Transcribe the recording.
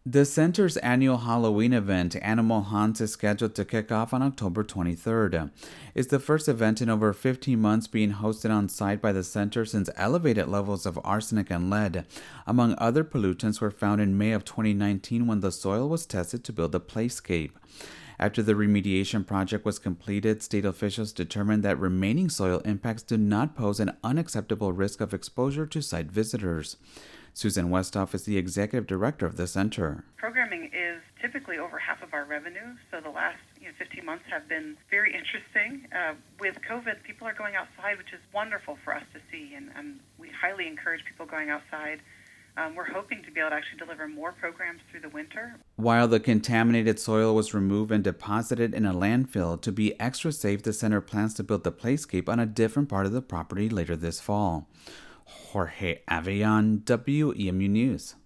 The center's annual Halloween event, Animal Haunts, is scheduled to kick off on October 23rd. It's the first event in over 15 months being hosted on site by the center since elevated levels of arsenic and lead, among other pollutants, were found in May of 2019 when the soil was tested to build a playscape. After the remediation project was completed, state officials determined that remaining soil impacts do not pose an unacceptable risk of exposure to site visitors. Susan Westhoff is the executive director of the center. Programming is typically over half of our revenue, so the last 15 months have been very interesting. With COVID, people are going outside, which is wonderful for us to see, and we highly encourage people going outside. We're hoping to be able to actually deliver more programs through the winter. While the contaminated soil was removed and deposited in a landfill, to be extra safe, the center plans to build the playscape on a different part of the property later this fall. Jorge Avellán, WEMU News.